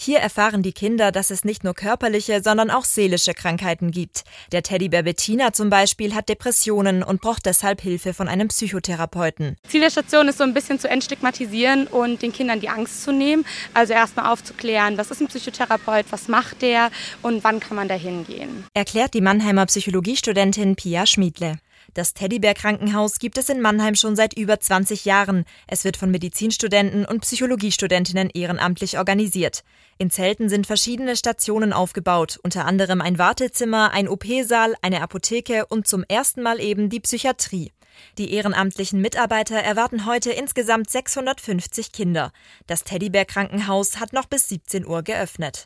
Hier erfahren die Kinder, dass es nicht nur körperliche, sondern auch seelische Krankheiten gibt. Der Teddybär Bettina zum Beispiel hat Depressionen und braucht deshalb Hilfe von einem Psychotherapeuten. Ziel der Station ist so ein bisschen zu entstigmatisieren und den Kindern die Angst zu nehmen. Also erstmal aufzuklären, was ist ein Psychotherapeut, was macht der und wann kann man da hingehen. Erklärt die Mannheimer Psychologiestudentin Pia Schmiedle. Das Teddybär-Krankenhaus gibt es in Mannheim schon seit über 20 Jahren. Es wird von Medizinstudenten und Psychologiestudentinnen ehrenamtlich organisiert. In Zelten sind verschiedene Stationen aufgebaut, unter anderem ein Wartezimmer, ein OP-Saal, eine Apotheke und zum ersten Mal eben die Psychiatrie. Die ehrenamtlichen Mitarbeiter erwarten heute insgesamt 650 Kinder. Das Teddybär-Krankenhaus hat noch bis 17 Uhr geöffnet.